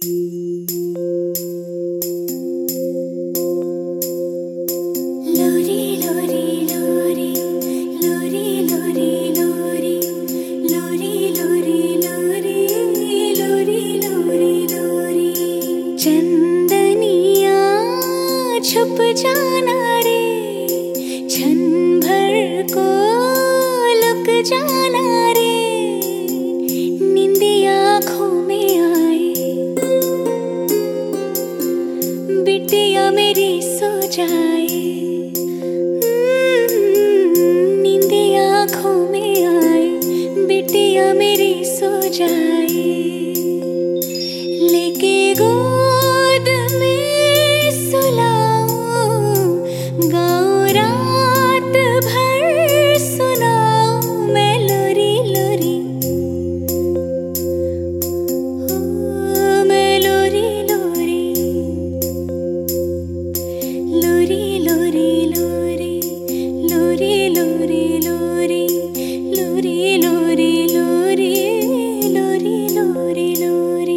चंदनिया छुप जाना रे, क्षण भर को लुक जाना रे, नींदिया आँखों में आए, बिटिया मेरी सो जाए, नींदिया आँखों में आए, बिटिया मेरी सो जाए, लेके गोद में सुलाऊं, गाऊं रात भर सुनाऊं मैं लोरी लोरी, मैं लोरी लोरी, लोरी लोरी लोरी, लोरी लोरी लोरी, लोरी लोरी लोरी, लोरी लोरी लोरी।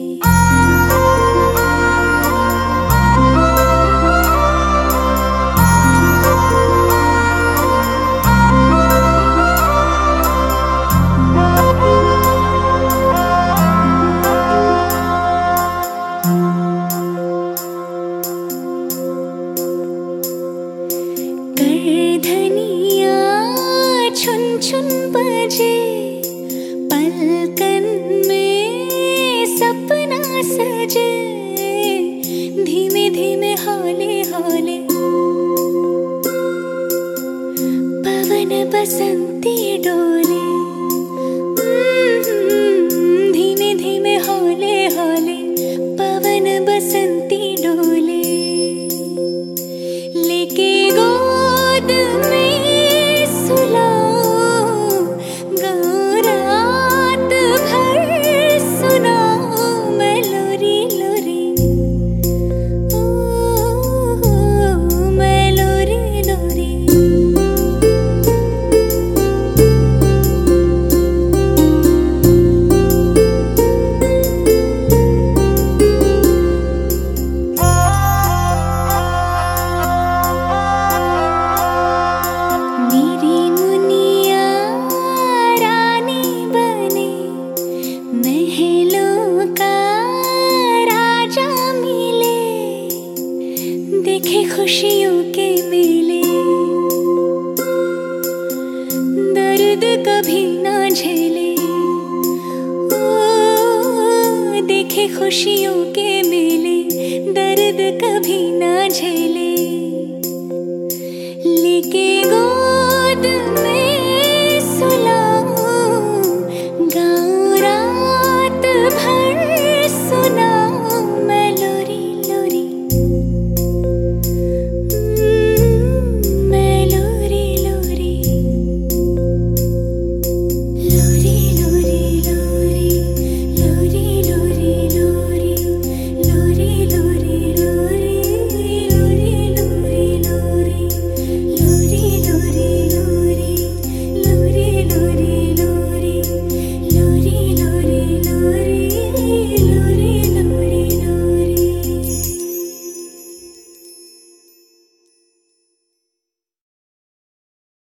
धनिया छुन छुन बजे, पलकन में सपना सजे, धीमे धीमे हौले हौले पवन बसंती डोले, धीमे धीमे हौले हौले पवन बसंती डोले, लेके गोद में सुलाऊं, गाऊं रात भर सुनाऊं मैं लोरी लोरी, मैं लोरी लोरी। मेरी मुनिया रानी बने, महलों का राजा मिले, देखे खुशियों के मेले, दर्द कभी ना झेले, ओ देखे खुशियों के मेले, दर्द कभी ना झेले, लेके गोद में